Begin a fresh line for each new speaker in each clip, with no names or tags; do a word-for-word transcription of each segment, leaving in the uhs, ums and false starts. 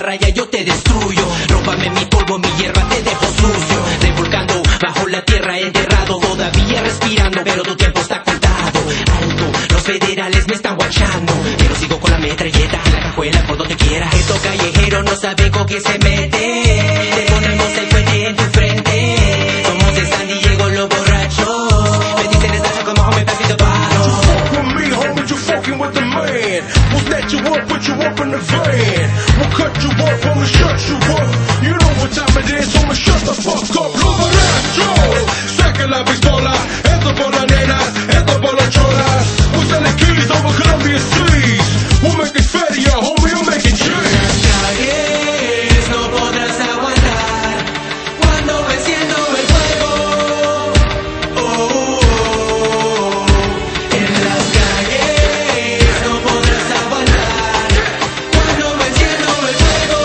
raya yo te destruyo. Róbame mi polvo, mi hierba, te dejo sucio. Revolcando bajo la tierra, enterrado, todavía respirando, pero tu tiempo está contado. Alto, los federales me están guachando, pero sigo con la metralleta en la cajuela por donde quiera. Estos callejeros no saben con qué se mete. Te ponemos el fuerte en tu frente. Somos de San Diego los borrachos. Me dicen estacho como hombre pasito paro.
You fuck with me, homie, you fucking with the man. We'll snatch you up, put you up in the van. We'll cut you up, I'ma shut you up. You know what time it is, I'ma shut the fuck up. Los borrachos, saquen la pistola. Esto por las nenas, esto por los cholas. We'll sell the keys over Columbia seas. We'll make it feria, homie, we'll make it cheese.
Calles no podrás aguantar cuando va enciendo el fuego. Oh, oh, oh. En las calles no podrás aguantar cuando va enciendo el fuego.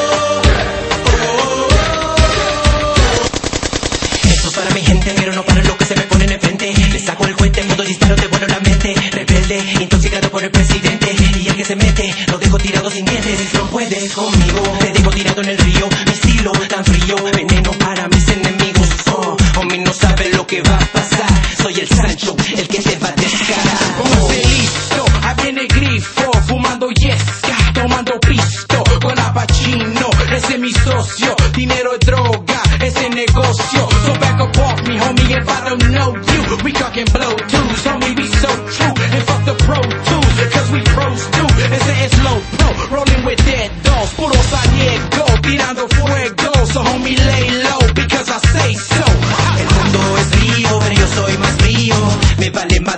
Oh, oh, oh. Esto es para mi gente, pero no para los que se me ponen enfrente. Le saco el cohete, modo disparo, te vuelo la mente. Rebelde, intoxicado por el presidente. Y el que se mete, lo dejo tirado sin dientes. No puedes conmigo, te dejo tirado en el río. Mi estilo tan frío, veneno para mis enemigos. Oh, homie, no sabe lo que va a pasar. Soy el Sancho, el que te va a descarar.
Póngase listo, ahí viene el grifo, fumando yesca, tomando pisto, con Al Pacino, ese es mi socio, dinero es droga, ese negocio, so back up off me, homie, if I don't know you, we talking blow twos, homie, be so true, and fuck the pro tools, cause we pros too, ese es low pro, rolling with dead dogs, puro San Diego, tirando fuego, so homie, lay low, because I say so.
El mundo es frío, pero yo soy más frío. Me vale más